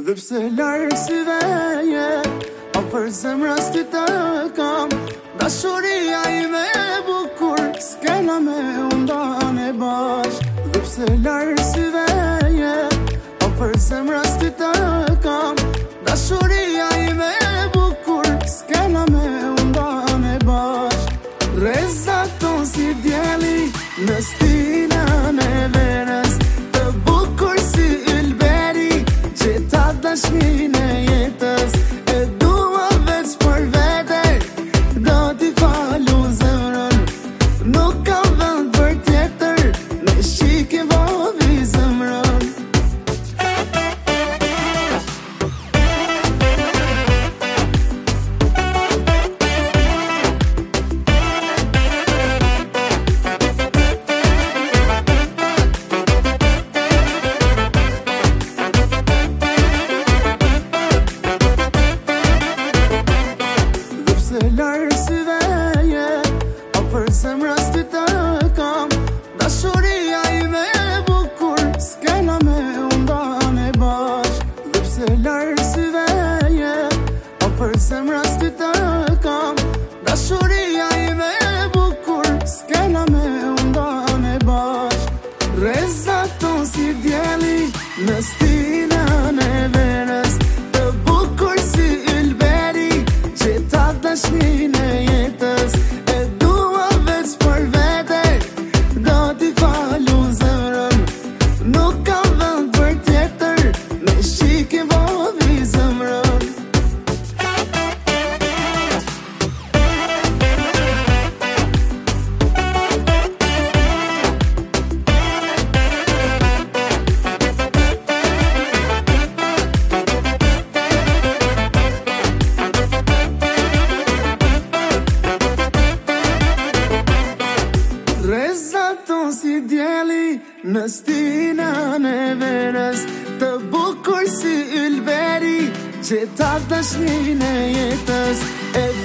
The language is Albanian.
Dhe pse larg si veje, afër zemrës ty të kam. Dashuria ime e bukur, s'kena me undane bashk. Dhe pse larg si veje, afër zemrës ty të kam. Dashuria ime e bukur, s'kena me undane bashk. Rrezat ton si djeli në stinën e verës, të bukur si ylberi, qita dashnin e jetës. E dua veç për vete, do t'i falu zemrën. Nuk kam vend për tjetër, ne shikim vovi zemrën. Larg si veje, afër zemrës ty të kam. Dashuria ime e bukur, s'kena me undane bashk. Dhe pse larg si veje, afër zemrës ty të kam. Dashuria ime e bukur, s'kena me undane bashk. Rrezat ton si djeli në stinën e verës, të bukur si ylberi, qita dashnin e jetës. E dua veç për vete, do t'i falu zemrën. Nuk kam vend për tjetër, ne shikim vovi zemrën. Rrezat ton si djeli në stinën e verës, të bukur si ylberi, qita dashnin e jetës. E